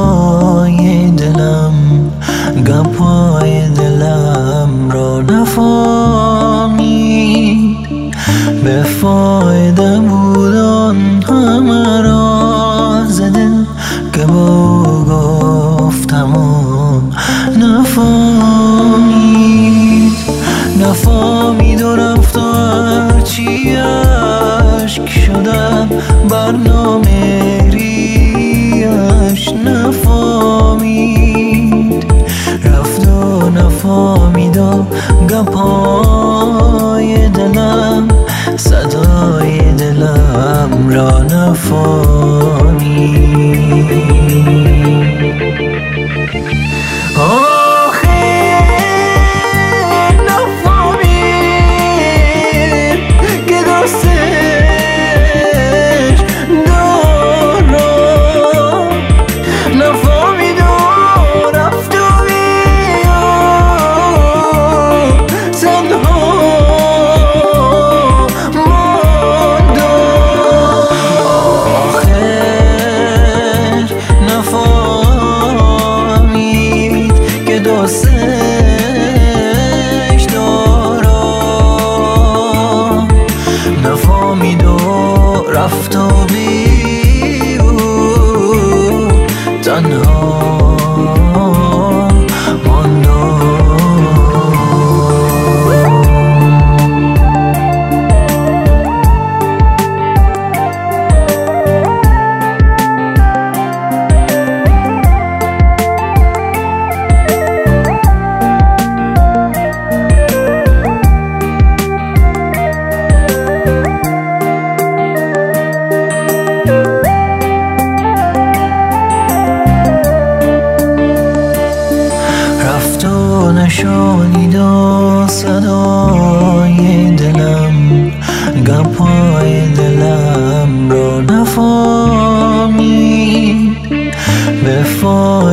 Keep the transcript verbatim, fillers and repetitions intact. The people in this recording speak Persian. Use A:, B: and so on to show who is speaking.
A: صدای دلم گپای دلم را نفهمید. به فایده بود آن همه راز دل که با گفتم و نفهمید. نفهمید و رفت و هرچی اشک شدم برنامه ریش نفهمید. رفت و نفهمید و گپای دلم صدای دلم را نفهمید. دوستش دارم نفهمید و رفت و بی او تنها نشانید و صدای دلم گپای دلم را نفهمید. به